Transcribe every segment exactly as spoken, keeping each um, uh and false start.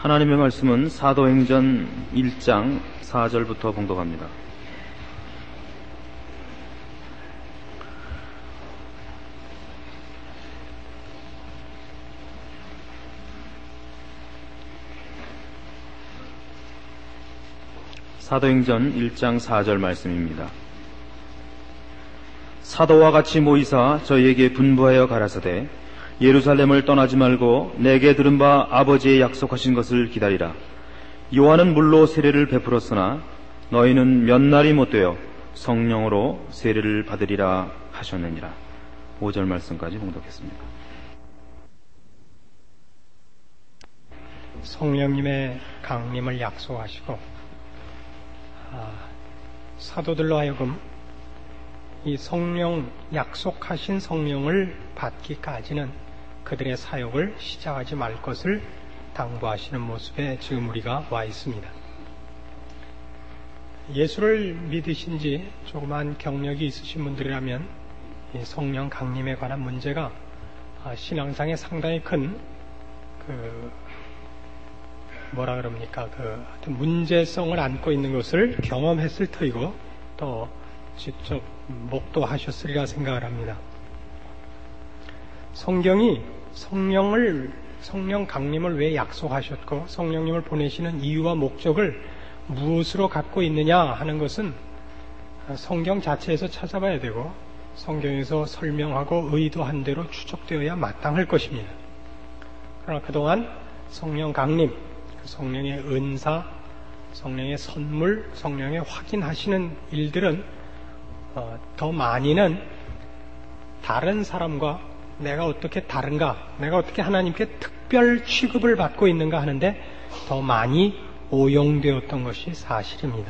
하나님의 말씀은 사도행전 일 장 사 절부터 봉독합니다. 사도행전 일 장 사 절 말씀입니다. 사도와 같이 모이사 저희에게 분부하여 가라사대 예루살렘을 떠나지 말고 내게 들은 바 아버지의 약속하신 것을 기다리라. 요한은 물로 세례를 베풀었으나 너희는 몇 날이 못되어 성령으로 세례를 받으리라 하셨느니라. 오 절 말씀까지 봉독했습니다. 성령님의 강림을 약속하시고 아, 사도들로 하여금 이 성령, 약속하신 성령을 받기까지는 그들의 사역을 시작하지 말 것을 당부하시는 모습에 지금 우리가 와 있습니다. 예수를 믿으신 지 조그만 경력이 있으신 분들이라면 이 성령 강림에 관한 문제가 신앙상에 상당히 큰 그 뭐라 그럽니까 그 하여튼 문제성을 안고 있는 것을 경험했을 터이고 또 직접 목도하셨으리라 생각을 합니다. 성경이 성령을 성령 강림을 왜 약속하셨고 성령님을 보내시는 이유와 목적을 무엇으로 갖고 있느냐 하는 것은 성경 자체에서 찾아봐야 되고 성경에서 설명하고 의도한 대로 추적되어야 마땅할 것입니다. 그러나 그동안 성령 강림, 성령의 은사, 성령의 선물, 성령의 확인하시는 일들은 어, 더 많이는 다른 사람과 내가 어떻게 다른가, 내가 어떻게 하나님께 특별 취급을 받고 있는가 하는데 더 많이 오용되었던 것이 사실입니다.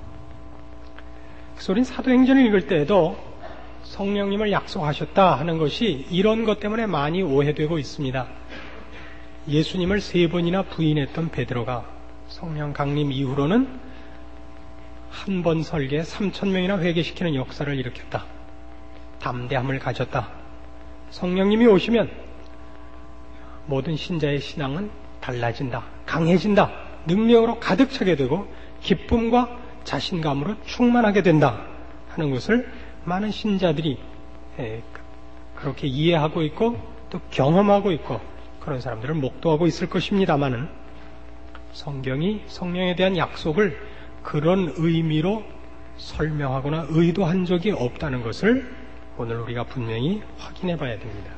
그래서 우린 사도행전을 읽을 때에도 성령님을 약속하셨다 하는 것이 이런 것 때문에 많이 오해되고 있습니다. 예수님을 세 번이나 부인했던 베드로가 성령 강림 이후로는 한 번 설계에 삼천 명이나 회개시키는 역사를 일으켰다. 담대함을 가졌다. 성령님이 오시면 모든 신자의 신앙은 달라진다. 강해진다. 능력으로 가득 차게 되고 기쁨과 자신감으로 충만하게 된다 하는 것을 많은 신자들이 그렇게 이해하고 있고 또 경험하고 있고 그런 사람들을 목도하고 있을 것입니다마는 성경이 성령에 대한 약속을 그런 의미로 설명하거나 의도한 적이 없다는 것을 오늘 우리가 분명히 확인해 봐야 됩니다.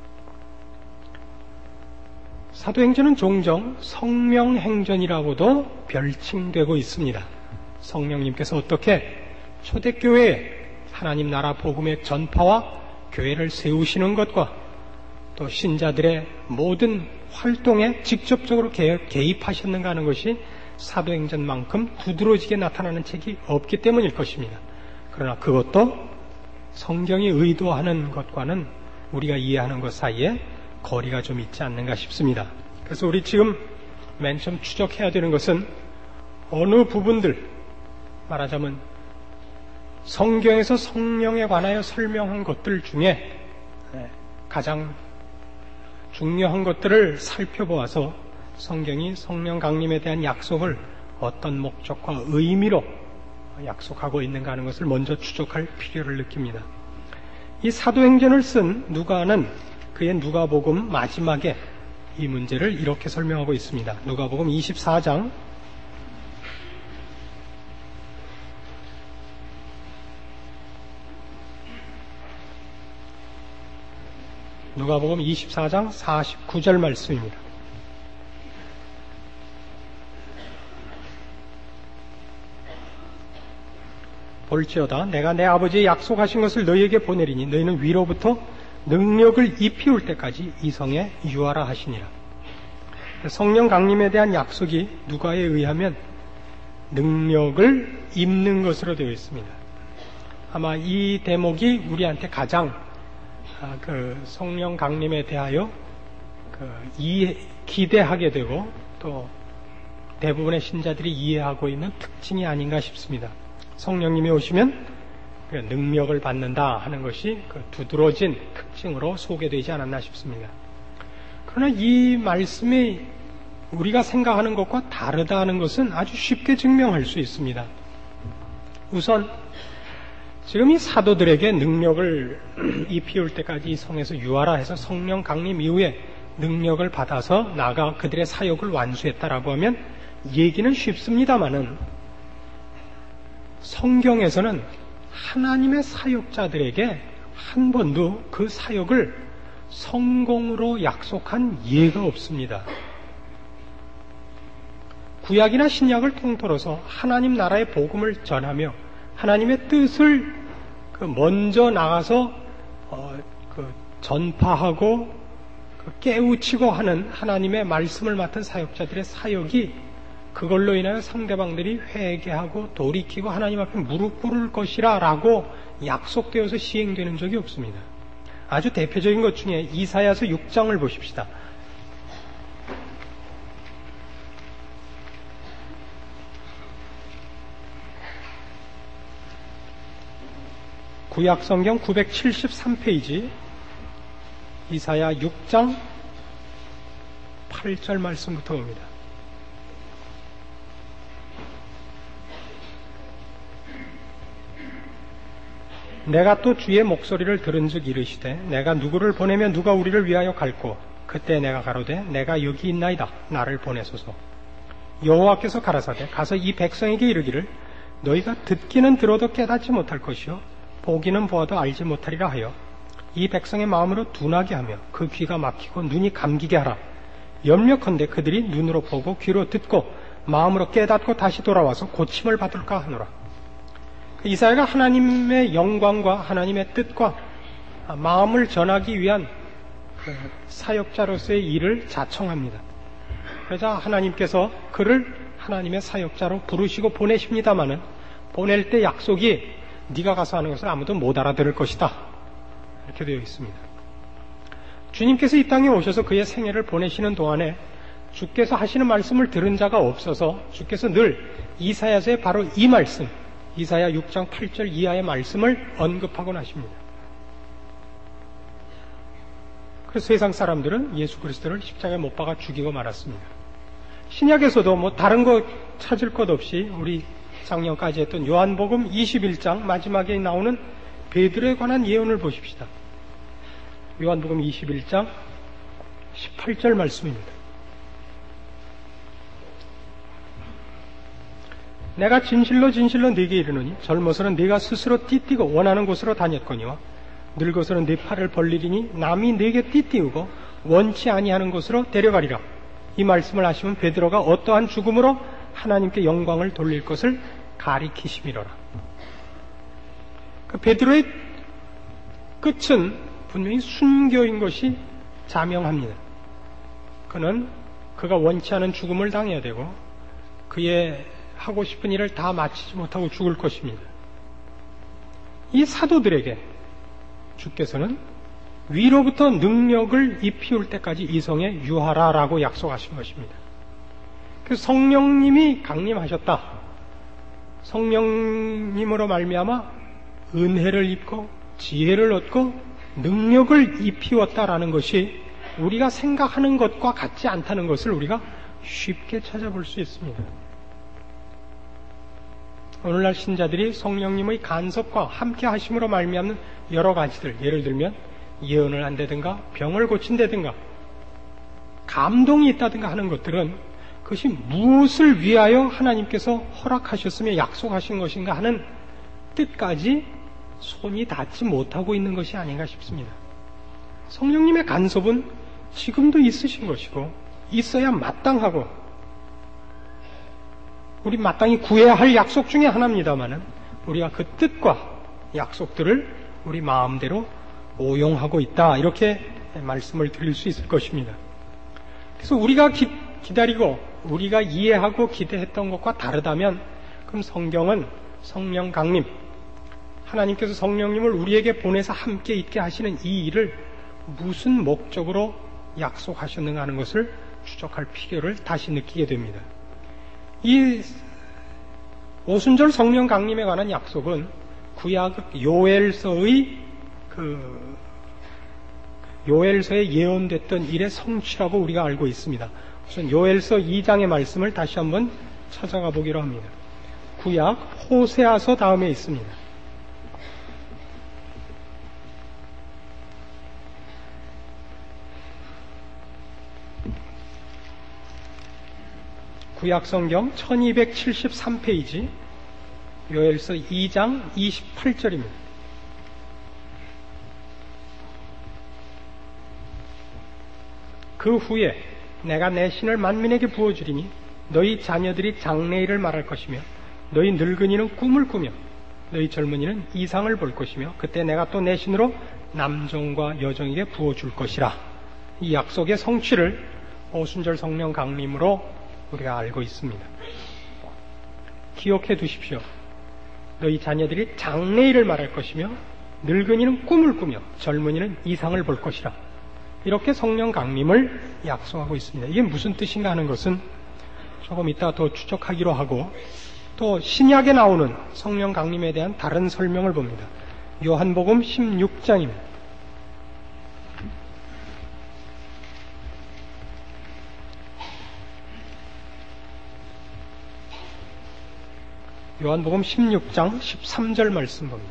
사도행전은 종종 성령행전이라고도 별칭되고 있습니다. 성령님께서 어떻게 초대교회에 하나님 나라 복음의 전파와 교회를 세우시는 것과 또 신자들의 모든 활동에 직접적으로 개입하셨는가 하는 것이 사도행전만큼 두드러지게 나타나는 책이 없기 때문일 것입니다. 그러나 그것도 성경이 의도하는 것과는 우리가 이해하는 것 사이에 거리가 좀 있지 않는가 싶습니다. 그래서 우리 지금 맨 처음 추적해야 되는 것은 어느 부분들, 말하자면 성경에서 성령에 관하여 설명한 것들 중에 가장 중요한 것들을 살펴보아서 성경이 성령 강림에 대한 약속을 어떤 목적과 의미로 약속하고 있는가 하는 것을 먼저 추적할 필요를 느낍니다. 이 사도행전을 쓴 누가는 그의 누가복음 마지막에 이 문제를 이렇게 설명하고 있습니다. 누가복음 이십사 장 누가복음 이십사 장 사십구 절 말씀입니다. 볼지어다 내가 내 아버지의 약속하신 것을 너희에게 보내리니 너희는 위로부터 능력을 입히울 때까지 이 성에 유하라 하시니라. 성령 강림에 대한 약속이 누가에 의하면 능력을 입는 것으로 되어 있습니다. 아마 이 대목이 우리한테 가장 아, 그 성령 강림에 대하여 그 이해, 기대하게 되고 또 대부분의 신자들이 이해하고 있는 특징이 아닌가 싶습니다. 성령님이 오시면 능력을 받는다 하는 것이 그 두드러진 특징으로 소개되지 않았나 싶습니다. 그러나 이 말씀이 우리가 생각하는 것과 다르다는 것은 아주 쉽게 증명할 수 있습니다. 우선 지금 이 사도들에게 능력을 입히울 때까지 이 성에서 유하라 해서 성령 강림 이후에 능력을 받아서 나가 그들의 사역을 완수했다라고 하면 얘기는 쉽습니다마는 성경에서는 하나님의 사역자들에게 한 번도 그 사역을 성공으로 약속한 예가 없습니다. 구약이나 신약을 통틀어서 하나님 나라의 복음을 전하며 하나님의 뜻을 그 먼저 나가서 어, 그 전파하고 그 깨우치고 하는 하나님의 말씀을 맡은 사역자들의 사역이 그걸로 인하여 상대방들이 회개하고 돌이키고 하나님 앞에 무릎 꿇을 것이라 라고 약속되어서 시행되는 적이 없습니다. 아주 대표적인 것 중에 이사야서 육 장을 보십시다. 구약성경 구백칠십삼 페이지 이사야 육 장 팔 절 말씀부터 옵니다. 내가 또 주의 목소리를 들은즉 이르시되 내가 누구를 보내며 누가 우리를 위하여 갈꼬 그때 내가 가로되 내가 여기 있나이다 나를 보내소서. 여호와께서 가라사대 가서 이 백성에게 이르기를 너희가 듣기는 들어도 깨닫지 못할 것이요 보기는 보아도 알지 못하리라 하여 이 백성의 마음으로 둔하게 하며 그 귀가 막히고 눈이 감기게 하라. 염려컨대 그들이 눈으로 보고 귀로 듣고 마음으로 깨닫고 다시 돌아와서 고침을 받을까 하노라. 이사야가 하나님의 영광과 하나님의 뜻과 마음을 전하기 위한 사역자로서의 일을 자청합니다. 그래서 하나님께서 그를 하나님의 사역자로 부르시고 보내십니다마는 보낼 때 약속이 네가 가서 하는 것을 아무도 못 알아들을 것이다 이렇게 되어 있습니다. 주님께서 이 땅에 오셔서 그의 생애를 보내시는 동안에 주께서 하시는 말씀을 들은 자가 없어서 주께서 늘 이사야서의 바로 이 말씀 이사야 육 장 팔 절 이하의 말씀을 언급하곤 하십니다. 그래서 세상 사람들은 예수 그리스도를 십자가에 못 박아 죽이고 말았습니다. 신약에서도 뭐 다른 거 찾을 것 없이 우리 작년까지 했던 요한복음 이십일 장 마지막에 나오는 베드로에 관한 예언을 보십시다. 요한복음 이십일 장 십팔 절 말씀입니다. 내가 진실로 진실로 네게 이르노니 젊어서는 네가 스스로 띠띠고 원하는 곳으로 다녔거니와 늙어서는 네 팔을 벌리리니 남이 네게 띠띠우고 원치 아니하는 곳으로 데려가리라. 이 말씀을 하시면 베드로가 어떠한 죽음으로 하나님께 영광을 돌릴 것을 가리키심이로라. 그 베드로의 끝은 분명히 순교인 것이 자명합니다. 그는 그가 원치 않은 죽음을 당해야 되고 그의 하고 싶은 일을 다 마치지 못하고 죽을 것입니다. 이 사도들에게 주께서는 위로부터 능력을 입히울 때까지 이 성에 유하라라고 약속하신 것입니다. 그 성령님이 강림하셨다. 성령님으로 말미암아 은혜를 입고 지혜를 얻고 능력을 입히웠다라는 것이 우리가 생각하는 것과 같지 않다는 것을 우리가 쉽게 찾아볼 수 있습니다. 오늘날 신자들이 성령님의 간섭과 함께 하심으로 말미암는 여러 가지들, 예를 들면 예언을 한다든가 병을 고친다든가 감동이 있다든가 하는 것들은 그것이 무엇을 위하여 하나님께서 허락하셨으며 약속하신 것인가 하는 뜻까지 손이 닿지 못하고 있는 것이 아닌가 싶습니다. 성령님의 간섭은 지금도 있으신 것이고 있어야 마땅하고 우리 마땅히 구해야 할 약속 중에 하나입니다마는 우리가 그 뜻과 약속들을 우리 마음대로 오용하고 있다 이렇게 말씀을 드릴 수 있을 것입니다. 그래서 우리가 기, 기다리고 우리가 이해하고 기대했던 것과 다르다면 그럼 성경은 성령 강림 하나님께서 성령님을 우리에게 보내서 함께 있게 하시는 이 일을 무슨 목적으로 약속하셨는가 하는 것을 추적할 필요를 다시 느끼게 됩니다. 이 오순절 성령 강림에 관한 약속은 구약 요엘서의 그 요엘서에 예언됐던 일의 성취라고 우리가 알고 있습니다. 우선 요엘서 이 장의 말씀을 다시 한번 찾아가 보기로 합니다. 구약 호세아서 다음에 있습니다. 구약 성경 천이백칠십삼 페이지 요엘서 이 장 이십팔 절입니다. 그 후에 내가 내 신을 만민에게 부어주리니 너희 자녀들이 장래일을 말할 것이며 너희 늙은이는 꿈을 꾸며 너희 젊은이는 이상을 볼 것이며 그때 내가 또 내 신으로 남종과 여종에게 부어줄 것이라. 이 약속의 성취를 오순절 성령 강림으로 우리가 알고 있습니다. 기억해 두십시오. 너희 자녀들이 장래일을 말할 것이며 늙은이는 꿈을 꾸며 젊은이는 이상을 볼 것이라. 이렇게 성령 강림을 약속하고 있습니다. 이게 무슨 뜻인가 하는 것은 조금 이따 더 추적하기로 하고, 또 신약에 나오는 성령 강림에 대한 다른 설명을 봅니다. 요한복음 십육 장입니다. 요한복음 십육 장 십삼 절 말씀 봅니다.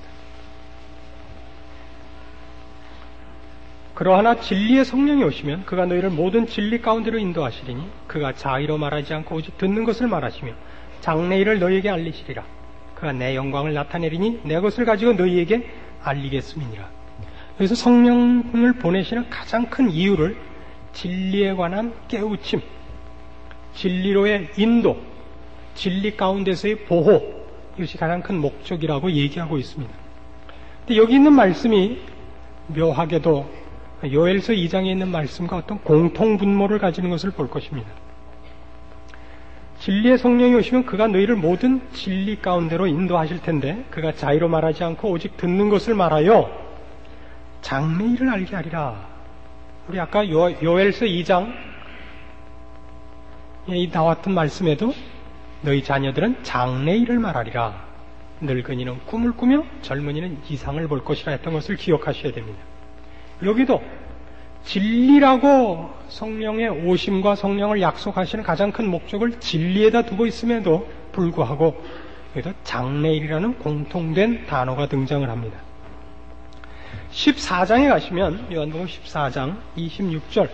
그러하나 진리의 성령이 오시면 그가 너희를 모든 진리 가운데로 인도하시리니 그가 자의로 말하지 않고 오직 듣는 것을 말하시며 장래일을 너희에게 알리시리라. 그가 내 영광을 나타내리니 내 것을 가지고 너희에게 알리겠음이니라. 그래서 성령을 보내시는 가장 큰 이유를 진리에 관한 깨우침, 진리로의 인도, 진리 가운데서의 보호, 이것이 가장 큰 목적이라고 얘기하고 있습니다. 근데 여기 있는 말씀이 묘하게도 요엘서 이 장에 있는 말씀과 어떤 공통분모를 가지는 것을 볼 것입니다. 진리의 성령이 오시면 그가 너희를 모든 진리 가운데로 인도하실 텐데 그가 자의로 말하지 않고 오직 듣는 것을 말하여 장래일을 알게 하리라. 우리 아까 요, 요엘서 이 장에 나왔던 말씀에도 너희 자녀들은 장래일을 말하리라. 늙은이는 꿈을 꾸며 젊은이는 이상을 볼 것이라 했던 것을 기억하셔야 됩니다. 여기도 진리라고 성령의 오심과 성령을 약속하시는 가장 큰 목적을 진리에다 두고 있음에도 불구하고 여기도 장래일이라는 공통된 단어가 등장을 합니다. 십사 장에 가시면 요한복음 십사 장 이십육 절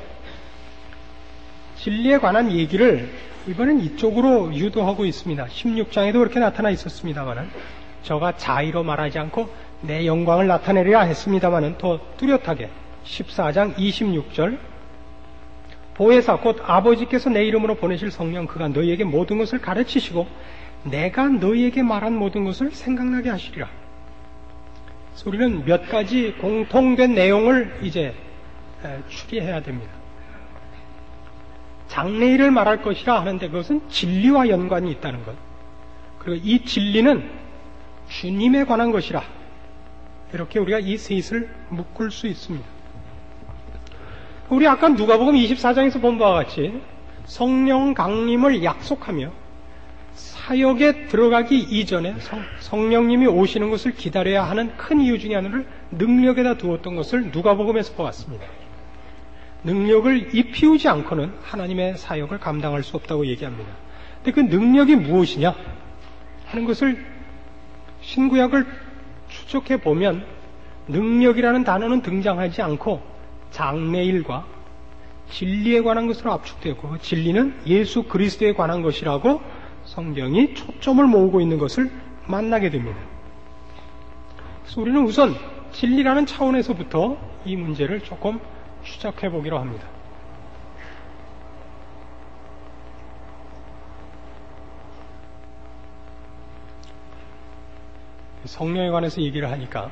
진리에 관한 얘기를 이번엔 이쪽으로 유도하고 있습니다. 십육 장에도 그렇게 나타나 있었습니다만은 저가 자의로 말하지 않고 내 영광을 나타내리라 했습니다만은 더 뚜렷하게 십사 장 이십육 절 보혜사 곧 아버지께서 내 이름으로 보내실 성령 그가 너희에게 모든 것을 가르치시고 내가 너희에게 말한 모든 것을 생각나게 하시리라. 그래서 우리는 몇 가지 공통된 내용을 이제 추리해야 됩니다. 장래일을 말할 것이라 하는데 그것은 진리와 연관이 있다는 것, 그리고 이 진리는 주님에 관한 것이라, 이렇게 우리가 이 셋을 묶을 수 있습니다. 우리 아까 누가복음 이십사 장에서 본 바와 같이 성령 강림을 약속하며 사역에 들어가기 이전에 성, 성령님이 오시는 것을 기다려야 하는 큰 이유 중에 하나를 능력에다 두었던 것을 누가복음에서 보았습니다. 능력을 입히우지 않고는 하나님의 사역을 감당할 수 없다고 얘기합니다. 근데 그 능력이 무엇이냐 하는 것을 신구약을 추적해 보면 능력이라는 단어는 등장하지 않고 장래일과 진리에 관한 것으로 압축되고 진리는 예수 그리스도에 관한 것이라고 성경이 초점을 모으고 있는 것을 만나게 됩니다. 그래서 우리는 우선 진리라는 차원에서부터 이 문제를 조금 추적해 보기로 합니다. 성령에 관해서 얘기를 하니까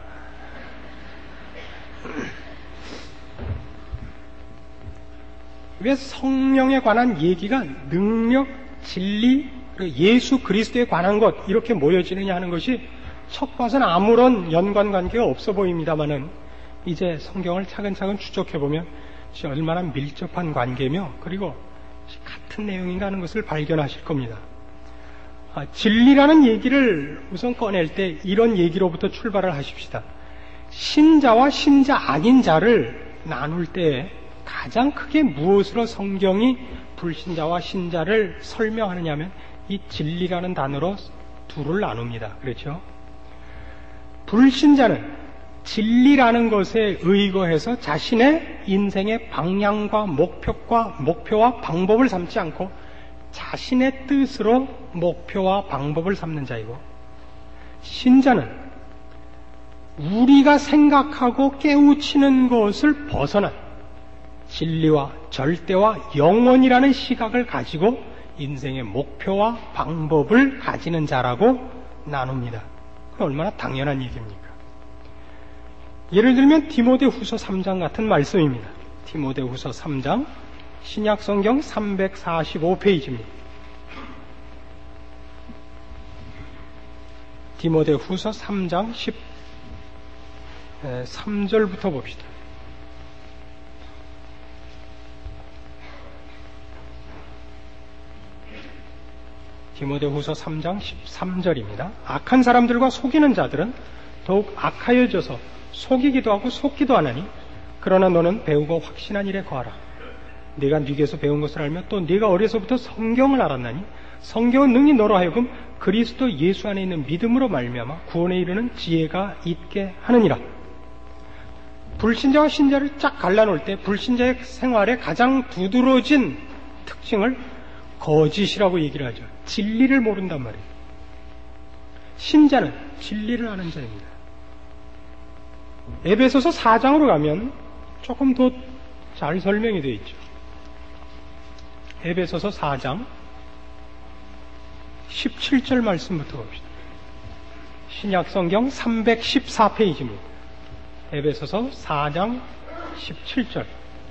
왜 성령에 관한 얘기가 능력, 진리, 예수 그리스도에 관한 것 이렇게 모여지느냐 하는 것이 첫 봐서는 아무런 연관관계가 없어 보입니다만은 이제 성경을 차근차근 추적해보면 얼마나 밀접한 관계며 그리고 같은 내용인가 하는 것을 발견하실 겁니다. 아, 진리라는 얘기를 우선 꺼낼 때 이런 얘기로부터 출발을 하십시다. 신자와 신자 아닌 자를 나눌 때 가장 크게 무엇으로 성경이 불신자와 신자를 설명하느냐면 이 진리라는 단어로 둘을 나눕니다. 그렇죠? 불신자는 진리라는 것에 의거해서 자신의 인생의 방향과 목표과 목표와 방법을 삼지 않고 자신의 뜻으로 목표와 방법을 삼는 자이고, 신자는 우리가 생각하고 깨우치는 것을 벗어난 진리와 절대와 영원이라는 시각을 가지고 인생의 목표와 방법을 가지는 자라고 나눕니다. 그건 얼마나 당연한 얘기입니까? 예를 들면 디모데후서 삼 장 같은 말씀입니다. 디모데후서 삼 장 신약성경 삼백사십오 페이지입니다. 디모데후서 삼 장 십삼 절부터 봅시다. 디모데후서 삼 장 십삼 절입니다. 악한 사람들과 속이는 자들은 더욱 악하여져서 속이기도 하고 속기도 하나니, 그러나 너는 배우고 확신한 일에 거하라. 네가 네게서 배운 것을 알며 또 네가 어려서부터 성경을 알았나니 성경은 능히 너로 하여금 그리스도 예수 안에 있는 믿음으로 말미암아 구원에 이르는 지혜가 있게 하느니라. 불신자와 신자를 쫙 갈라놓을 때 불신자의 생활의 가장 두드러진 특징을 거짓이라고 얘기를 하죠. 진리를 모른단 말이에요. 신자는 진리를 아는 자입니다. 에베소서 사 장으로 가면 조금 더 잘 설명이 되어 있죠. 에베소서 사 장 십칠 절 말씀부터 봅시다. 신약성경 삼백십사 페이지입니다. 에베소서 사 장 십칠 절.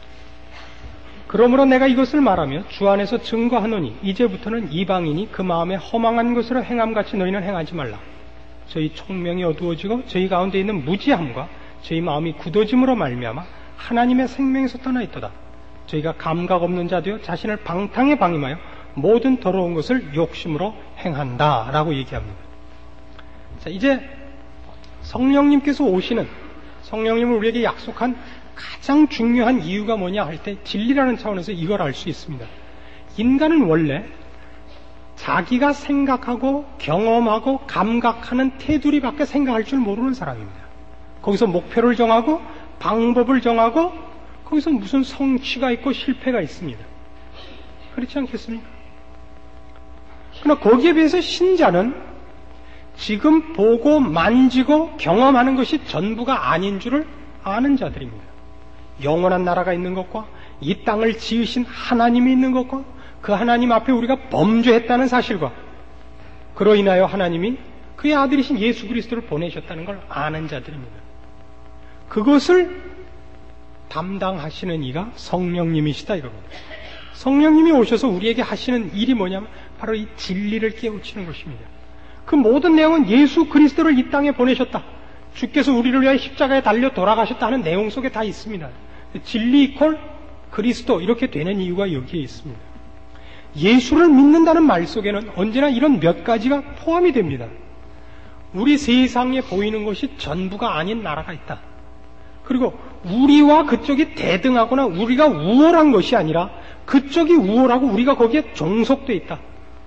그러므로 내가 이것을 말하며 주 안에서 증거하노니 이제부터는 이방인이 그 마음에 허망한 것으로 행함같이 너희는 행하지 말라. 저희 총명이 어두워지고 저희 가운데 있는 무지함과 저희 마음이 굳어짐으로 말미암아 하나님의 생명에서 떠나 있도다. 저희가 감각 없는 자 되어 자신을 방탕에 방임하여 모든 더러운 것을 욕심으로 행한다 라고 얘기합니다. 자, 이제 성령님께서 오시는, 성령님을 우리에게 약속한 가장 중요한 이유가 뭐냐 할 때 진리라는 차원에서 이걸 알 수 있습니다. 인간은 원래 자기가 생각하고 경험하고 감각하는 테두리밖에 생각할 줄 모르는 사람입니다. 거기서 목표를 정하고 방법을 정하고 거기서 무슨 성취가 있고 실패가 있습니다. 그렇지 않겠습니까? 그러나 거기에 비해서 신자는 지금 보고 만지고 경험하는 것이 전부가 아닌 줄을 아는 자들입니다. 영원한 나라가 있는 것과 이 땅을 지으신 하나님이 있는 것과 그 하나님 앞에 우리가 범죄했다는 사실과 그로 인하여 하나님이 그의 아들이신 예수 그리스도를 보내셨다는 걸 아는 자들입니다. 그것을 담당하시는 이가 성령님이시다 이겁니다. 성령님이 오셔서 우리에게 하시는 일이 뭐냐면 바로 이 진리를 깨우치는 것입니다. 그 모든 내용은 예수 그리스도를 이 땅에 보내셨다, 주께서 우리를 위하여 십자가에 달려 돌아가셨다 하는 내용 속에 다 있습니다. 진리 이퀄 그리스도 이렇게 되는 이유가 여기에 있습니다. 예수를 믿는다는 말 속에는 언제나 이런 몇 가지가 포함이 됩니다. 우리 세상에 보이는 것이 전부가 아닌 나라가 있다. 그리고 우리와 그쪽이 대등하거나 우리가 우월한 것이 아니라 그쪽이 우월하고 우리가 거기에 종속되어 있다.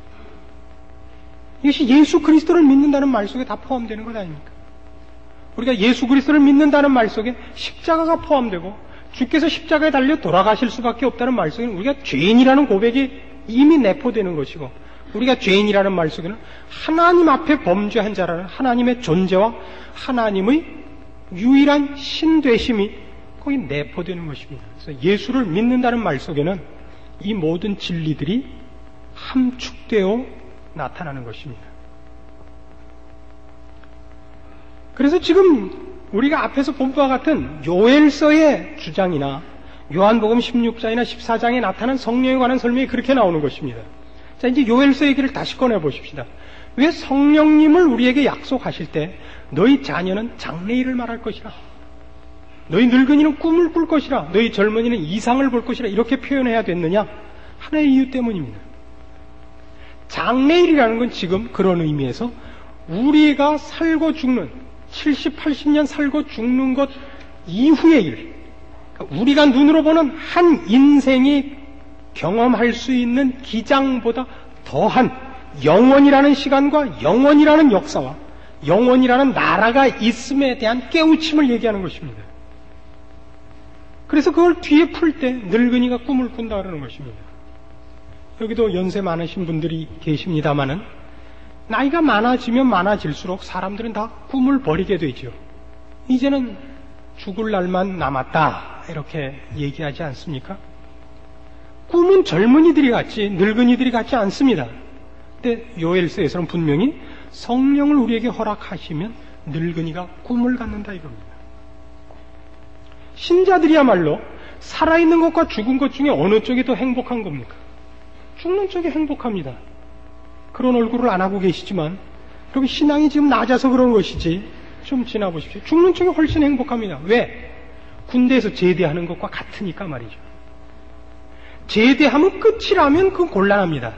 이것이 예수 그리스도를 믿는다는 말 속에 다 포함되는 것 아닙니까? 우리가 예수 그리스도를 믿는다는 말 속에 십자가가 포함되고 주께서 십자가에 달려 돌아가실 수밖에 없다는 말 속에는 우리가 죄인이라는 고백이 이미 내포되는 것이고, 우리가 죄인이라는 말 속에는 하나님 앞에 범죄한 자라는 하나님의 존재와 하나님의 유일한 신되심이 거기 내포되는 것입니다. 그래서 예수를 믿는다는 말 속에는 이 모든 진리들이 함축되어 나타나는 것입니다. 그래서 지금 우리가 앞에서 본 바와 같은 요엘서의 주장이나 요한복음 십육 장이나 십사 장에 나타난 성령에 관한 설명이 그렇게 나오는 것입니다. 자, 이제 요엘서 얘기를 다시 꺼내 보십시다. 왜 성령님을 우리에게 약속하실 때 너희 자녀는 장래일을 말할 것이라, 너희 늙은이는 꿈을 꿀 것이라, 너희 젊은이는 이상을 볼 것이라 이렇게 표현해야 됐느냐? 하나의 이유 때문입니다. 장래일이라는 건 지금 그런 의미에서 우리가 살고 죽는, 칠십, 팔십 년 살고 죽는 것 이후의 일, 우리가 눈으로 보는 한 인생이 경험할 수 있는 기장보다 더한 영원이라는 시간과 영원이라는 역사와 영원이라는 나라가 있음에 대한 깨우침을 얘기하는 것입니다. 그래서 그걸 뒤에 풀 때 늙은이가 꿈을 꾼다 그러는 것입니다. 여기도 연세 많으신 분들이 계십니다마는 나이가 많아지면 많아질수록 사람들은 다 꿈을 버리게 되죠. 이제는 죽을 날만 남았다 이렇게 얘기하지 않습니까? 꿈은 젊은이들이 같지 늙은이들이 같지 않습니다. 근데 요엘서에서는 분명히 성령을 우리에게 허락하시면 늙은이가 꿈을 갖는다 이겁니다. 신자들이야말로 살아있는 것과 죽은 것 중에 어느 쪽이 더 행복한 겁니까? 죽는 쪽이 행복합니다. 그런 얼굴을 안 하고 계시지만 여러분 신앙이 지금 낮아서 그런 것이지 좀 지나보십시오. 죽는 쪽이 훨씬 행복합니다. 왜? 군대에서 제대하는 것과 같으니까 말이죠. 제대하면 끝이라면 그건 곤란합니다.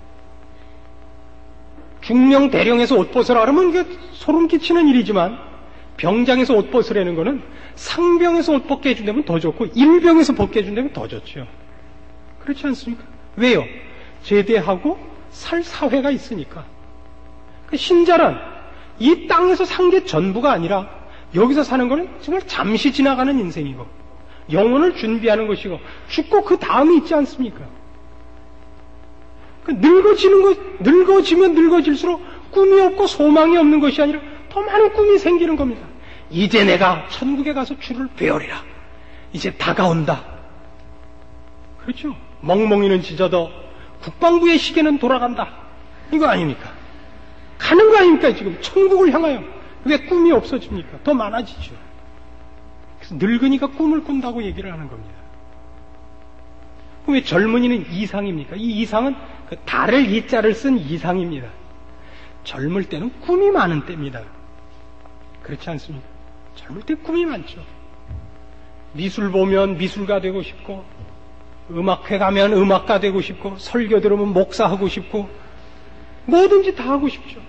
중령 대령에서 옷 벗으라 그러면 이게 소름 끼치는 일이지만 병장에서 옷 벗으라는 거는 상병에서 옷 벗게 해준다면 더 좋고 일병에서 벗게 해준다면 더 좋죠. 그렇지 않습니까? 왜요? 제대하고 살 사회가 있으니까. 신자란 이 땅에서 산 게 전부가 아니라 여기서 사는 거는 정말 잠시 지나가는 인생이고 영혼을 준비하는 것이고 죽고 그 다음이 있지 않습니까? 늙어지는 것, 늙어지면 늙어질수록 꿈이 없고 소망이 없는 것이 아니라 더 많은 꿈이 생기는 겁니다. 이제 내가 천국에 가서 주를 배우리라. 이제 다가온다. 그렇죠? 멍멍이는 짖어도 국방부의 시계는 돌아간다. 이거 아닙니까? 가는 거 아닙니까? 지금 천국을 향하여. 왜 꿈이 없어집니까? 더 많아지죠. 그래서 늙은이가 꿈을 꾼다고 얘기를 하는 겁니다. 왜 젊은이는 이상입니까? 이 이상은 그 달을 이자를 쓴 이상입니다. 젊을 때는 꿈이 많은 때입니다. 그렇지 않습니까? 젊을 때 꿈이 많죠. 미술 보면 미술가 되고 싶고 음악회 가면 음악가 되고 싶고 설교 들으면 목사하고 싶고 뭐든지 다 하고 싶죠.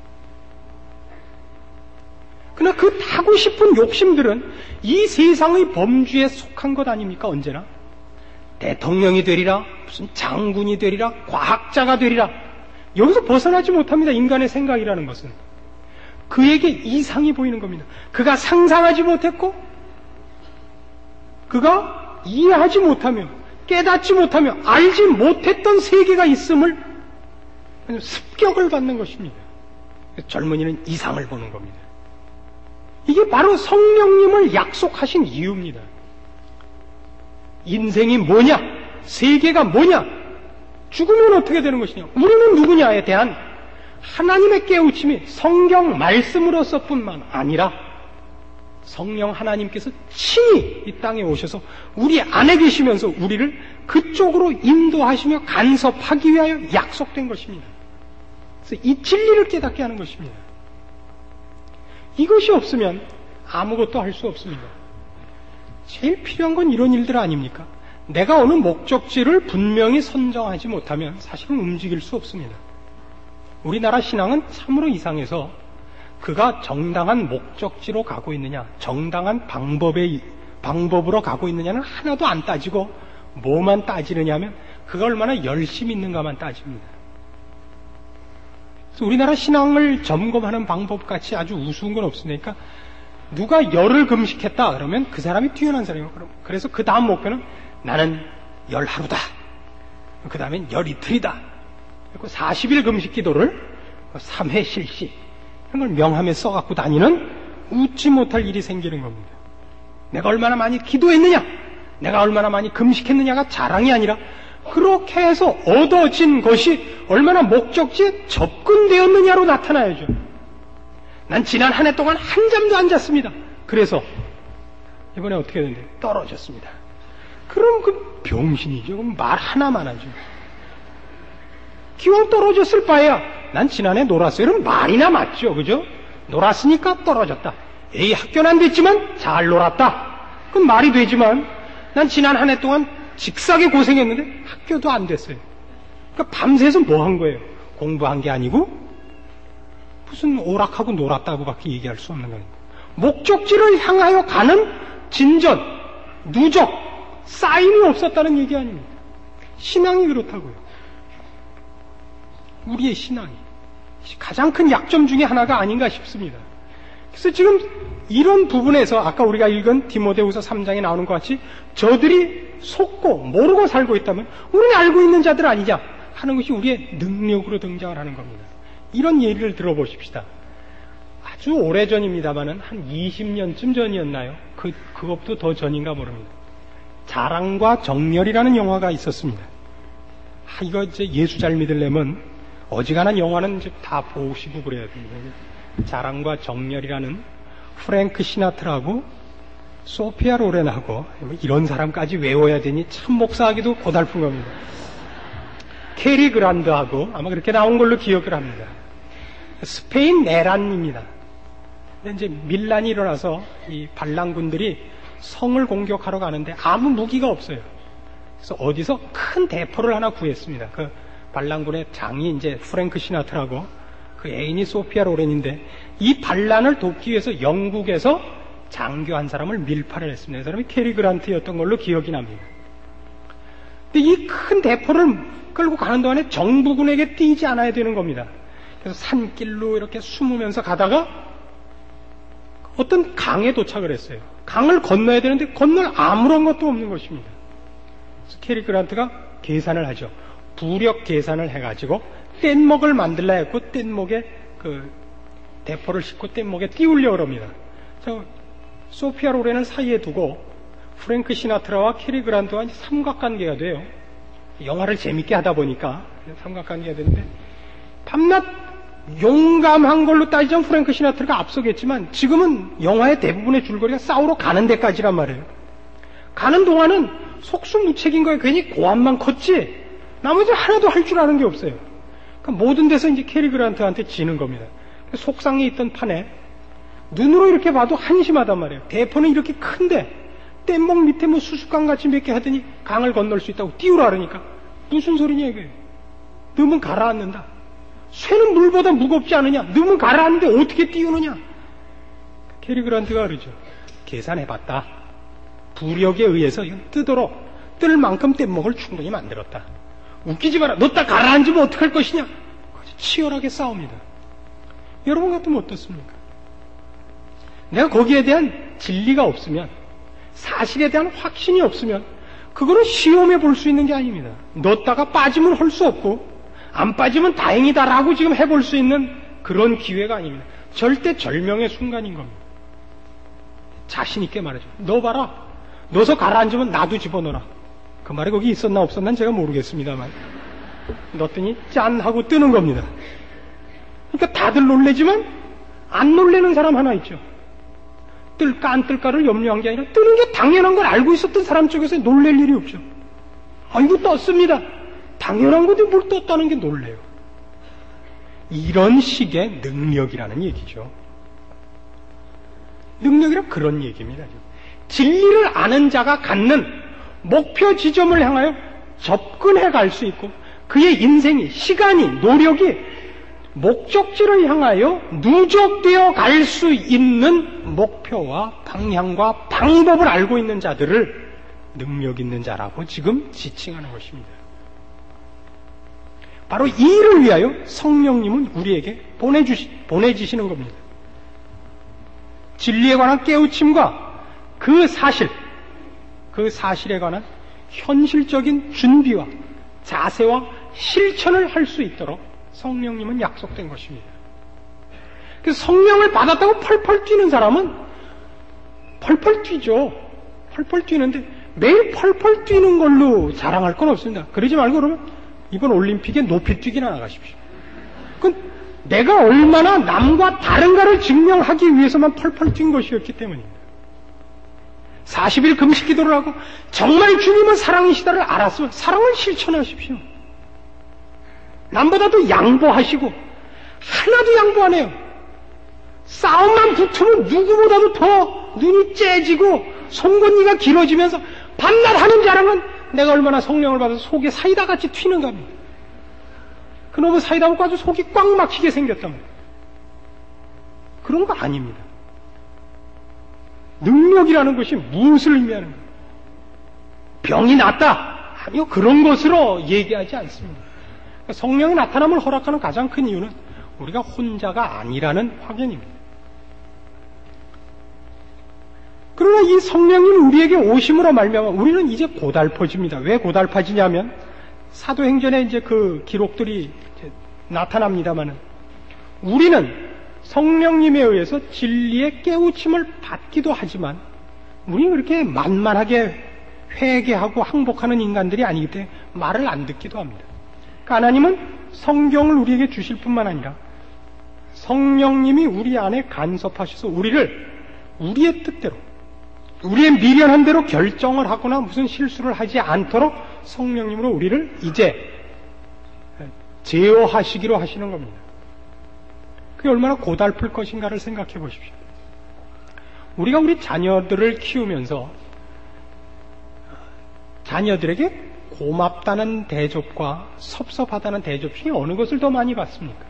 그러나 그 하고 싶은 욕심들은 이 세상의 범주에 속한 것 아닙니까? 언제나 대통령이 되리라, 무슨 장군이 되리라, 과학자가 되리라. 여기서 벗어나지 못합니다. 인간의 생각이라는 것은 그에게 이상이 보이는 겁니다. 그가 상상하지 못했고 그가 이해하지 못하며 깨닫지 못하며 알지 못했던 세계가 있음을 습격을 받는 것입니다. 젊은이는 이상을 보는 겁니다. 이게 바로 성령님을 약속하신 이유입니다. 인생이 뭐냐? 세계가 뭐냐? 죽으면 어떻게 되는 것이냐? 우리는 누구냐에 대한 하나님의 깨우침이 성경 말씀으로서뿐만 아니라 성령 하나님께서 친히 이 땅에 오셔서 우리 안에 계시면서 우리를 그쪽으로 인도하시며 간섭하기 위하여 약속된 것입니다. 그래서 이 진리를 깨닫게 하는 것입니다. 이것이 없으면 아무것도 할 수 없습니다. 제일 필요한 건 이런 일들 아닙니까? 내가 어느 목적지를 분명히 선정하지 못하면 사실은 움직일 수 없습니다. 우리나라 신앙은 참으로 이상해서 그가 정당한 목적지로 가고 있느냐, 정당한 방법의, 방법으로 가고 있느냐는 하나도 안 따지고 뭐만 따지느냐 하면 그가 얼마나 열심히 있는가만 따집니다. 그래서 우리나라 신앙을 점검하는 방법같이 아주 우스운 건 없으니까 누가 열흘 금식했다 그러면 그 사람이 뛰어난 사람이에요. 그래서 그 다음 목표는 나는 열 하루다. 그 다음엔 열 이틀이다. 그리고 사십 일 금식 기도를 삼 회 실시 이런 걸 명함에 써갖고 다니는 웃지 못할 일이 생기는 겁니다. 내가 얼마나 많이 기도했느냐, 내가 얼마나 많이 금식했느냐가 자랑이 아니라 그렇게 해서 얻어진 것이 얼마나 목적지에 접근되었느냐로 나타나야죠. 난 지난 한 해 동안 한 잠도 안 잤습니다. 그래서 이번에 어떻게 됐는데 떨어졌습니다. 그럼 그 병신이죠. 그럼 말 하나만 하죠. 기왕 떨어졌을 바에야 난 지난해 놀았어요. 그럼 말이나 맞죠. 그죠? 놀았으니까 떨어졌다. 에이, 학교는 안 됐지만 잘 놀았다. 그럼 말이 되지만 난 지난 한 해 동안 직사게 고생했는데 학교도 안 됐어요. 그러니까 밤새서 뭐 한 거예요? 공부한 게 아니고 무슨 오락하고 놀았다고밖에 얘기할 수 없는 거예요. 목적지를 향하여 가는 진전, 누적, 사인이 없었다는 얘기 아닙니다. 신앙이 그렇다고요. 우리의 신앙이 가장 큰 약점 중에 하나가 아닌가 싶습니다. 그래서 지금 이런 부분에서 아까 우리가 읽은 디모데후서 삼 장에 나오는 것 같이 저들이 속고 모르고 살고 있다면 우리는 알고 있는 자들 아니냐 하는 것이 우리의 능력으로 등장을 하는 겁니다. 이런 예를 들어보십시다. 아주 오래전입니다만은 한 이십 년쯤 전이었나요? 그, 그것도 더 전인가 모릅니다. 자랑과 정렬이라는 영화가 있었습니다. 아, 이거 이제 예수 잘 믿으려면 어지간한 영화는 이제 다 보시고 그래야 됩니다. 자랑과 정렬이라는 프랭크 시나트라하고 소피아 로렌하고 이런 사람까지 외워야 되니 참 목사하기도 고달픈 겁니다. 캐리 그란드하고 아마 그렇게 나온 걸로 기억을 합니다. 스페인 내란입니다. 이제 밀란이 일어나서 이 반란군들이 성을 공격하러 가는데 아무 무기가 없어요. 그래서 어디서 큰 대포를 하나 구했습니다. 그 반란군의 장이 이제 프랭크 시나트라고 그 애인이 소피아 로렌인데 이 반란을 돕기 위해서 영국에서 장교 한 사람을 밀파를 했습니다. 그 사람이 캐리 그란트였던 걸로 기억이 납니다. 근데 이 큰 대포를 끌고 가는 동안에 정부군에게 띄지 않아야 되는 겁니다. 그래서 산길로 이렇게 숨으면서 가다가 어떤 강에 도착을 했어요. 강을 건너야 되는데 건널 아무런 것도 없는 것입니다. 그래서 캐리 그란트가 계산을 하죠. 부력 계산을 해가지고 뗏목을 만들라 했고 뗏목에 그 대포를 싣고 뗏목에 띄우려고 합니다. 저 소피아 로렌을 사이에 두고 프랭크 시나트라와 캐리 그란트와 삼각관계가 돼요. 영화를 재밌게 하다 보니까 삼각관계가 되는데 밤낮 용감한 걸로 따지자면 프랭크 시나트라가 앞서겠지만 지금은 영화의 대부분의 줄거리가 싸우러 가는 데까지란 말이에요. 가는 동안은 속수무책인 거예요. 괜히 고함만 컸지 나머지 하나도 할 줄 아는 게 없어요. 그러니까 모든 데서 이제 캐리 그란트한테 지는 겁니다. 속상해 있던 판에 눈으로 이렇게 봐도 한심하단 말이에요. 대포는 이렇게 큰데 뗏목 밑에 뭐 수수깡 같이 몇 개 하더니 강을 건널 수 있다고 띄우라 그러니까 무슨 소리냐 이게. 넣으면 가라앉는다. 쇠는 물보다 무겁지 않으냐. 넣으면 가라앉는데 어떻게 띄우느냐. 캐리 그란트가 그러죠. 계산해봤다. 부력에 의해서 뜨도록 뜰 만큼 뗏목을 충분히 만들었다. 웃기지 마라. 넣다 가라앉으면 어떡할 것이냐. 치열하게 싸웁니다. 여러분 같으면 어떻습니까? 내가 거기에 대한 진리가 없으면, 사실에 대한 확신이 없으면 그거는 시험해 볼 수 있는 게 아닙니다. 넣었다가 빠지면 할 수 없고 안 빠지면 다행이다라고 지금 해볼 수 있는 그런 기회가 아닙니다. 절대 절명의 순간인 겁니다. 자신 있게 말하죠. 넣어봐라. 넣어서 가라앉으면 나도 집어넣어라. 그 말이 거기 있었나 없었나 제가 모르겠습니다만 넣었더니 짠 하고 뜨는 겁니다. 그러니까 다들 놀래지만 안 놀래는 사람 하나 있죠. 뜰까 안 뜰까를 염려한 게 아니라 뜨는 게 당연한 걸 알고 있었던 사람 쪽에서 놀랄 일이 없죠. 아이고 떴습니다. 당연한 건데 뭘 떴다는 게 놀래요. 이런 식의 능력이라는 얘기죠. 능력이란 그런 얘기입니다. 진리를 아는 자가 갖는 목표 지점을 향하여 접근해 갈 수 있고 그의 인생이, 시간이, 노력이 목적지를 향하여 누적되어 갈 수 있는 목표와 방향과 방법을 알고 있는 자들을 능력 있는 자라고 지금 지칭하는 것입니다. 바로 이 일을 위하여 성령님은 우리에게 보내주시, 보내주시는 겁니다. 진리에 관한 깨우침과 그 사실, 그 사실에 관한 현실적인 준비와 자세와 실천을 할 수 있도록 성령님은 약속된 것입니다. 그래서 성령을 받았다고 펄펄 뛰는 사람은 펄펄 뛰죠. 펄펄 뛰는데 매일 펄펄 뛰는 걸로 자랑할 건 없습니다. 그러지 말고 그러면 이번 올림픽에 높이 뛰기나 나가십시오. 그건 내가 얼마나 남과 다른가를 증명하기 위해서만 펄펄 뛴 것이었기 때문입니다. 사십 일 금식 기도를 하고 정말 주님은 사랑이시다를 알았으면 사랑을 실천하십시오. 남보다도 양보하시고 하나도 양보 안 해요. 싸움만 붙으면 누구보다도 더 눈이 째지고 송곳니가 길어지면서 밤낮 하는 자랑은 내가 얼마나 성령을 받아서 속에 사이다같이 튀는가 합니다. 그놈의 사이다 먹고 아주 속이 꽉 막히게 생겼단 말이에요. 그런 거 아닙니다. 능력이라는 것이 무엇을 의미하는 거예요? 병이 낫다. 아니요, 그런 것으로 얘기하지 않습니다. 성령의 나타남을 허락하는 가장 큰 이유는 우리가 혼자가 아니라는 확인입니다. 그러나 이 성령님 우리에게 오심으로 말미암아 우리는 이제 고달퍼집니다. 왜 고달퍼지냐면 사도행전에 이제 그 기록들이 이제 나타납니다만은 우리는 성령님에 의해서 진리의 깨우침을 받기도 하지만 우리는 그렇게 만만하게 회개하고 항복하는 인간들이 아니기 때문에 말을 안 듣기도 합니다. 그러니까 하나님은 성경을 우리에게 주실 뿐만 아니라 성령님이 우리 안에 간섭하셔서 우리를 우리의 뜻대로 우리의 미련한 대로 결정을 하거나 무슨 실수를 하지 않도록 성령님으로 우리를 이제 제어하시기로 하시는 겁니다. 그게 얼마나 고달플 것인가를 생각해 보십시오. 우리가 우리 자녀들을 키우면서 자녀들에게 고맙다는 대접과 섭섭하다는 대접 중에 어느 것을 더 많이 받습니까?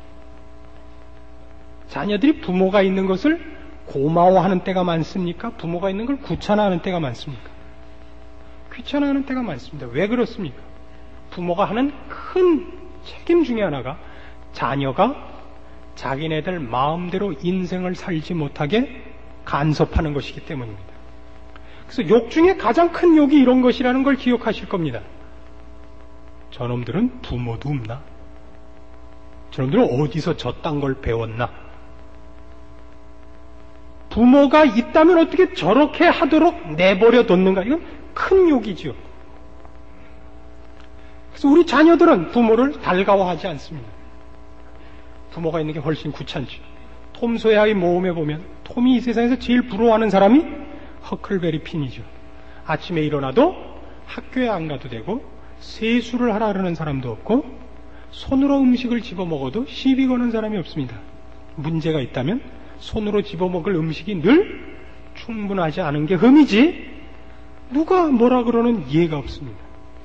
자녀들이 부모가 있는 것을 고마워하는 때가 많습니까? 부모가 있는 걸 귀찮아하는 때가 많습니까? 귀찮아하는 때가 많습니다. 왜 그렇습니까? 부모가 하는 큰 책임 중에 하나가 자녀가 자기네들 마음대로 인생을 살지 못하게 간섭하는 것이기 때문입니다. 그래서 욕 중에 가장 큰 욕이 이런 것이라는 걸 기억하실 겁니다. 저놈들은 부모도 없나? 저놈들은 어디서 저딴 걸 배웠나? 부모가 있다면 어떻게 저렇게 하도록 내버려 뒀는가? 이건 큰 욕이죠. 그래서 우리 자녀들은 부모를 달가워하지 않습니다. 부모가 있는 게 훨씬 귀찮죠. 톰 소야의 모험에 보면 톰이 이 세상에서 제일 부러워하는 사람이 허클베리 핀이죠. 아침에 일어나도 학교에 안 가도 되고 세수를 하라 그러는 사람도 없고 손으로 음식을 집어먹어도 시비 거는 사람이 없습니다. 문제가 있다면 손으로 집어먹을 음식이 늘 충분하지 않은 게 흠이지 누가 뭐라 그러는 이해가 없습니다.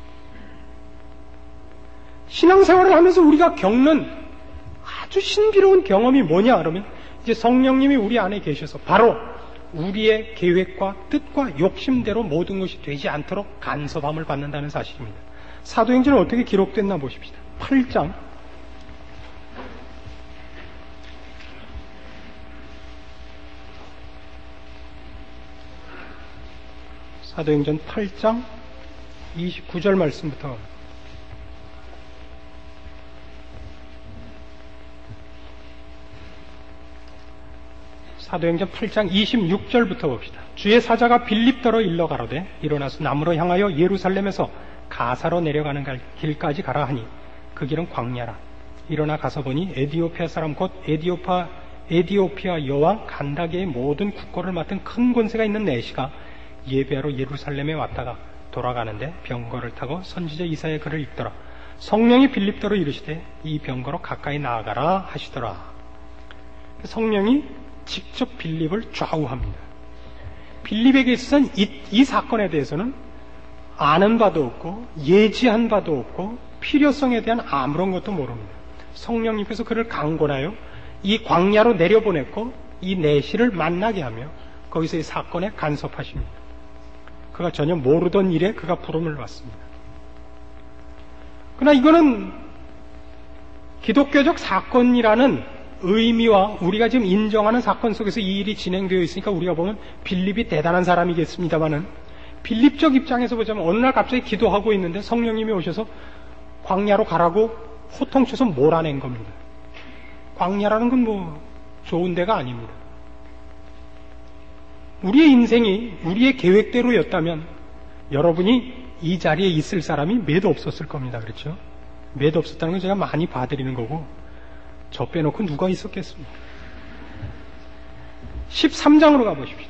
신앙생활을 하면서 우리가 겪는 아주 신비로운 경험이 뭐냐 그러면 이제 성령님이 우리 안에 계셔서 바로 우리의 계획과 뜻과 욕심대로 모든 것이 되지 않도록 간섭함을 받는다는 사실입니다. 사도행전은 어떻게 기록됐나 보십시다. 팔 장 사도행전 팔 장 이십구 절 말씀부터 사도행전 팔 장 이십육 절부터 봅시다. 주의 사자가 빌립더로 일러 가로되 일어나서 남으로 향하여 예루살렘에서 가사로 내려가는 길까지 가라 하니 그 길은 광야라. 일어나 가서 보니 에디오피아 사람 곧 에디오파, 에디오피아 여왕 간다게의 모든 국고를 맡은 큰 권세가 있는 내시가 예배하러 예루살렘에 왔다가 돌아가는데 병거를 타고 선지자 이사야의 글을 읽더라. 성령이 빌립더로 이르시되 이 병거로 가까이 나아가라 하시더라. 성령이 직접 빌립을 좌우합니다. 빌립에게 있어서는 이, 이 사건에 대해서는 아는 바도 없고 예지한 바도 없고 필요성에 대한 아무런 것도 모릅니다. 성령님께서 그를 강권하여 이 광야로 내려보냈고 이 내시를 만나게 하며 거기서 이 사건에 간섭하십니다. 그가 전혀 모르던 일에 그가 부름을 받습니다. 그러나 이거는 기독교적 사건이라는 의미와 우리가 지금 인정하는 사건 속에서 이 일이 진행되어 있으니까 우리가 보면 빌립이 대단한 사람이겠습니다만은 빌립적 입장에서 보자면 어느 날 갑자기 기도하고 있는데 성령님이 오셔서 광야로 가라고 호통쳐서 몰아낸 겁니다. 광야라는 건 뭐 좋은 데가 아닙니다. 우리의 인생이 우리의 계획대로였다면 여러분이 이 자리에 있을 사람이 몇 없었을 겁니다. 그렇죠? 몇 없었다는 건 제가 많이 봐드리는 거고 저 빼놓고 누가 있었겠습니까? 십삼 장으로 가보십시다.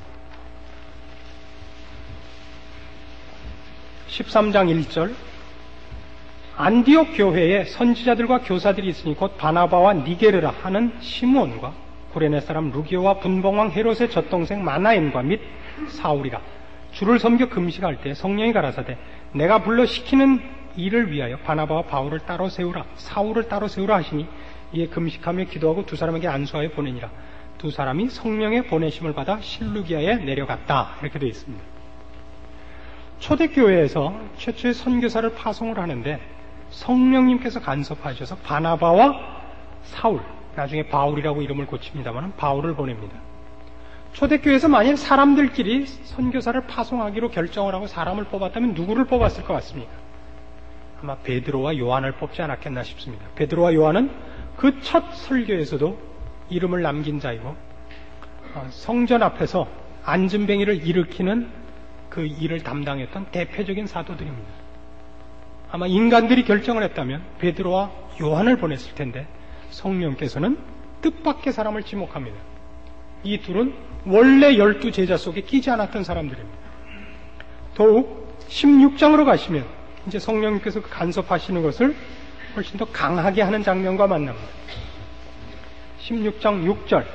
십삼 장 일 절 안디옥 교회에 선지자들과 교사들이 있으니 곧 바나바와 니게르라 하는 시므온과 구레네 사람 루기오와 분봉왕 헤롯의 젖동생 마나엔과 및 사울이라. 주를 섬겨 금식할 때 성령이 가라사대 내가 불러 시키는 일을 위하여 바나바와 바울을 따로 세우라 사울을 따로 세우라 하시니 이에 금식하며 기도하고 두 사람에게 안수하여 보내니라. 두 사람이 성령의 보내심을 받아 실루기아에 내려갔다. 이렇게 되어 있습니다. 초대교회에서 최초의 선교사를 파송을 하는데 성령님께서 간섭하셔서 바나바와 사울, 나중에 바울이라고 이름을 고칩니다만 바울을 보냅니다. 초대교회에서 만일 사람들끼리 선교사를 파송하기로 결정을 하고 사람을 뽑았다면 누구를 뽑았을 것 같습니까? 아마 베드로와 요한을 뽑지 않았겠나 싶습니다. 베드로와 요한은 그 첫 설교에서도 이름을 남긴 자이고 성전 앞에서 안진뱅이를 일으키는 그 일을 담당했던 대표적인 사도들입니다. 아마 인간들이 결정을 했다면 베드로와 요한을 보냈을 텐데 성령께서는 뜻밖의 사람을 지목합니다. 이 둘은 원래 열두 제자 속에 끼지 않았던 사람들입니다. 더욱 십육 장으로 가시면 이제 성령님께서 간섭하시는 것을 훨씬 더 강하게 하는 장면과 만납니다. 십육 장 육 절,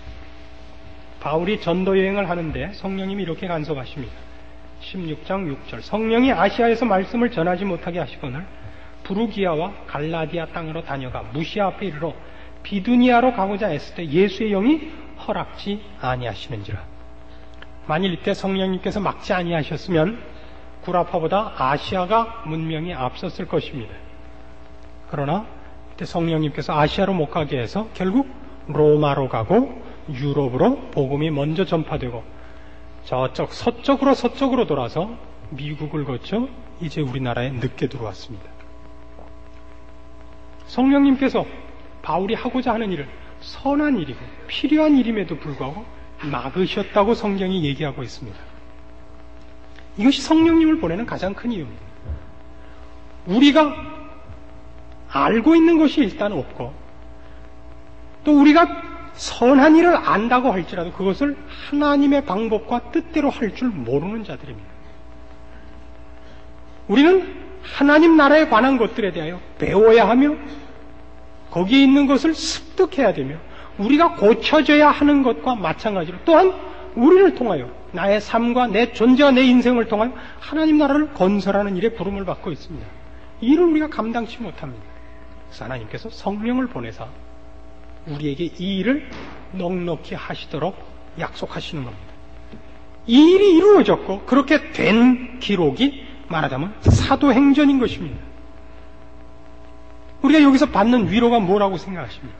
바울이 전도 여행을 하는데 성령님이 이렇게 간섭하십니다. 십육 장 육 절, 성령이 아시아에서 말씀을 전하지 못하게 하시거늘 부르기아와 갈라디아 땅으로 다녀가 무시아 앞에 이르러 비두니아로 가고자 애쓸 때 예수의 영이 허락지 아니하시는지라. 만일 이때 성령님께서 막지 아니하셨으면 구라파보다 아시아가 문명이 앞섰을 것입니다. 그러나 이때 성령님께서 아시아로 못 가게 해서 결국 로마로 가고 유럽으로 복음이 먼저 전파되고 저쪽 서쪽으로 서쪽으로 돌아서 미국을 거쳐 이제 우리나라에 늦게 들어왔습니다. 성령님께서 바울이 하고자 하는 일을 선한 일이고 필요한 일임에도 불구하고 막으셨다고 성경이 얘기하고 있습니다. 이것이 성령님을 보내는 가장 큰 이유입니다. 우리가 알고 있는 것이 일단 없고 또 우리가 선한 일을 안다고 할지라도 그것을 하나님의 방법과 뜻대로 할 줄 모르는 자들입니다. 우리는 하나님 나라에 관한 것들에 대하여 배워야 하며 거기에 있는 것을 습득해야 되며 우리가 고쳐져야 하는 것과 마찬가지로 또한 우리를 통하여 나의 삶과 내 존재와 내 인생을 통하여 하나님 나라를 건설하는 일에 부름을 받고 있습니다. 이 일을 우리가 감당치 못합니다. 그래서 하나님께서 성령을 보내사 우리에게 이 일을 넉넉히 하시도록 약속하시는 겁니다. 이 일이 이루어졌고 그렇게 된 기록이 말하자면 사도행전인 것입니다. 우리가 여기서 받는 위로가 뭐라고 생각하십니까?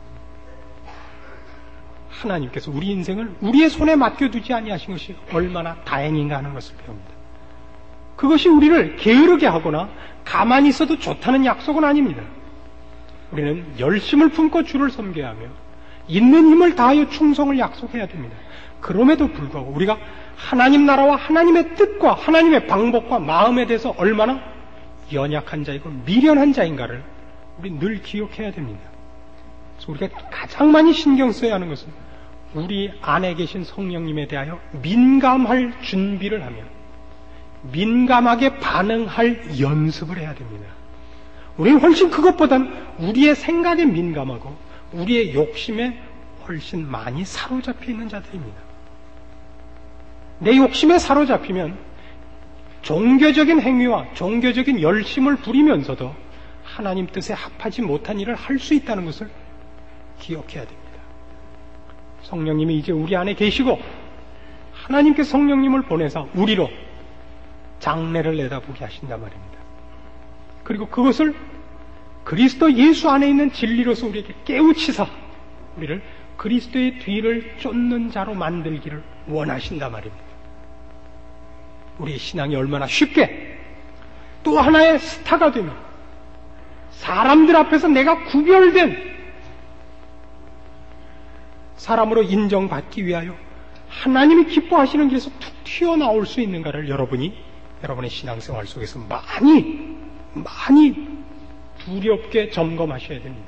하나님께서 우리 인생을 우리의 손에 맡겨두지 아니하신 것이 얼마나 다행인가 하는 것을 배웁니다. 그것이 우리를 게으르게 하거나 가만히 있어도 좋다는 약속은 아닙니다. 우리는 열심을 품고 주를 섬겨야 하며 있는 힘을 다하여 충성을 약속해야 됩니다. 그럼에도 불구하고 우리가 하나님 나라와 하나님의 뜻과 하나님의 방법과 마음에 대해서 얼마나 연약한 자이고 미련한 자인가를 우리 늘 기억해야 됩니다. 그래서 우리가 가장 많이 신경 써야 하는 것은 우리 안에 계신 성령님에 대하여 민감할 준비를 하며 민감하게 반응할 연습을 해야 됩니다. 우리는 훨씬 그것보다는 우리의 생각에 민감하고 우리의 욕심에 훨씬 많이 사로잡혀 있는 자들입니다. 내 욕심에 사로잡히면 종교적인 행위와 종교적인 열심을 부리면서도 하나님 뜻에 합하지 못한 일을 할 수 있다는 것을 기억해야 됩니다. 성령님이 이제 우리 안에 계시고 하나님께 성령님을 보내서 우리로 장래를 내다보게 하신단 말입니다. 그리고 그것을 그리스도 예수 안에 있는 진리로서 우리에게 깨우치사 우리를 그리스도의 뒤를 쫓는 자로 만들기를 원하신단 말입니다. 우리의 신앙이 얼마나 쉽게 또 하나의 스타가 되며 사람들 앞에서 내가 구별된 사람으로 인정받기 위하여 하나님이 기뻐하시는 길에서 툭 튀어나올 수 있는가를 여러분이 여러분의 신앙생활 속에서 많이 많이 두렵게 점검하셔야 됩니다.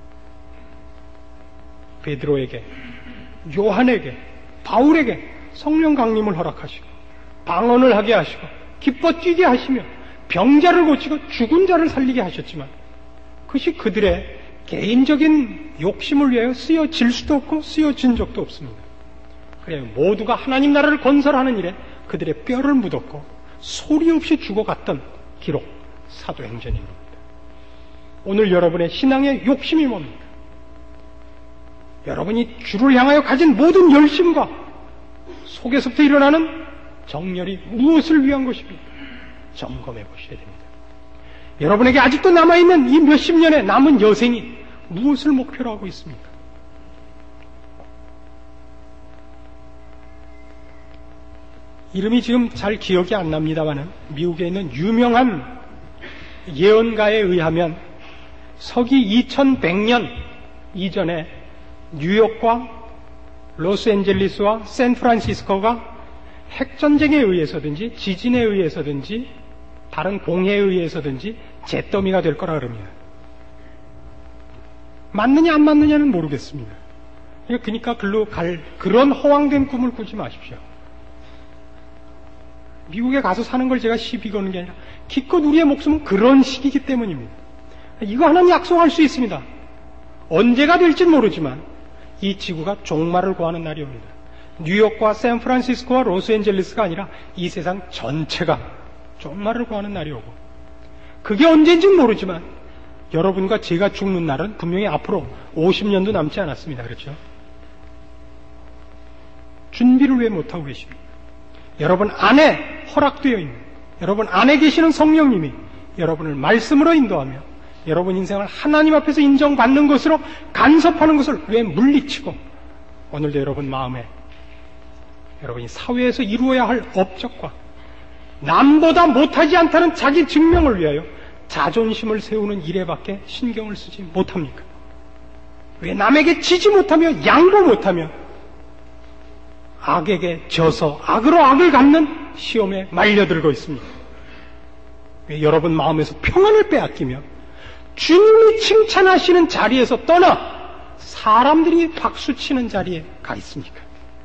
베드로에게, 요한에게, 바울에게 성령 강림을 허락하시고 방언을 하게 하시고 기뻐 뛰게 하시며 병자를 고치고 죽은 자를 살리게 하셨지만 그것이 그들의 개인적인 욕심을 위하여 쓰여질 수도 없고 쓰여진 적도 없습니다. 그래요. 모두가 하나님 나라를 건설하는 일에 그들의 뼈를 묻었고 소리 없이 죽어갔던 기록 사도행전입니다. 오늘 여러분의 신앙의 욕심이 뭡니까? 여러분이 주를 향하여 가진 모든 열심과 속에서부터 일어나는 정열이 무엇을 위한 것입니까? 점검해 보셔야 됩니다. 여러분에게 아직도 남아있는 이 몇십 년의 남은 여생이 무엇을 목표로 하고 있습니까? 이름이 지금 잘 기억이 안 납니다만은 미국에 있는 유명한 예언가에 의하면 서기 이천백 년 이전에 뉴욕과 로스앤젤레스와 샌프란시스코가 핵전쟁에 의해서든지 지진에 의해서든지 다른 공해에 의해서든지 잿더미가 될 거라 그럽니다. 맞느냐 안 맞느냐는 모르겠습니다. 그러니까 글로 갈 그런 허황된 꿈을 꾸지 마십시오. 미국에 가서 사는 걸 제가 시비 거는 게 아니라 기껏 우리의 목숨은 그런 시기이기 때문입니다. 이거 하나는 약속할 수 있습니다. 언제가 될지는 모르지만 이 지구가 종말을 구하는 날이 옵니다. 뉴욕과 샌프란시스코와 로스앤젤레스가 아니라 이 세상 전체가 종말을 구하는 날이 오고, 그게 언제인지는 모르지만 여러분과 제가 죽는 날은 분명히 앞으로 오십 년도 남지 않았습니다. 그렇죠? 준비를 왜 못하고 계십니까? 여러분 안에 허락되어 있는, 여러분 안에 계시는 성령님이 여러분을 말씀으로 인도하며 여러분 인생을 하나님 앞에서 인정받는 것으로 간섭하는 것을 왜 물리치고 오늘도 여러분 마음에 여러분이 사회에서 이루어야 할 업적과 남보다 못하지 않다는 자기 증명을 위하여 자존심을 세우는 일에밖에 신경을 쓰지 못합니까? 왜 남에게 지지 못하며 양보 못하며 악에게 져서 악으로 악을 갚는 시험에 말려들고 있습니다? 왜 여러분 마음에서 평안을 빼앗기며 주님이 칭찬하시는 자리에서 떠나 사람들이 박수치는 자리에 가 있습니까?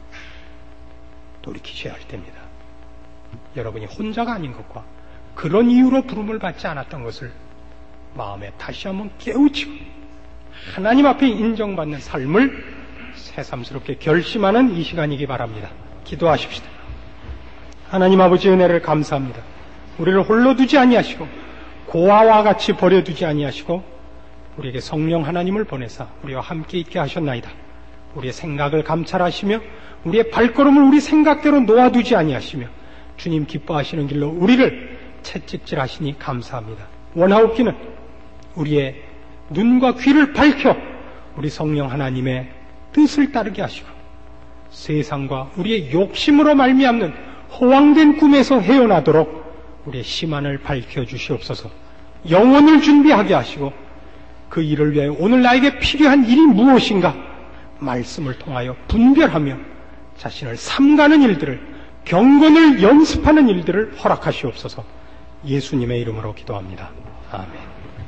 돌이키셔야 할 때입니다. 여러분이 혼자가 아닌 것과 그런 이유로 부름을 받지 않았던 것을 마음에 다시 한번 깨우치고 하나님 앞에 인정받는 삶을 새삼스럽게 결심하는 이 시간이기 바랍니다. 기도하십시다. 하나님 아버지 은혜를 감사합니다. 우리를 홀로 두지 아니하시고 고아와 같이 버려두지 아니하시고 우리에게 성령 하나님을 보내사 우리와 함께 있게 하셨나이다. 우리의 생각을 감찰하시며 우리의 발걸음을 우리 생각대로 놓아두지 아니하시며 주님 기뻐하시는 길로 우리를 채찍질하시니 감사합니다. 원하옵기는 우리의 눈과 귀를 밝혀 우리 성령 하나님의 뜻을 따르게 하시고 세상과 우리의 욕심으로 말미암는 허황된 꿈에서 헤어나도록 우리의 심안을 밝혀주시옵소서. 영혼을 준비하게 하시고 그 일을 위하여 오늘 나에게 필요한 일이 무엇인가 말씀을 통하여 분별하며 자신을 삼가는 일들을, 경건을 연습하는 일들을 허락하시옵소서. 예수님의 이름으로 기도합니다. 아멘.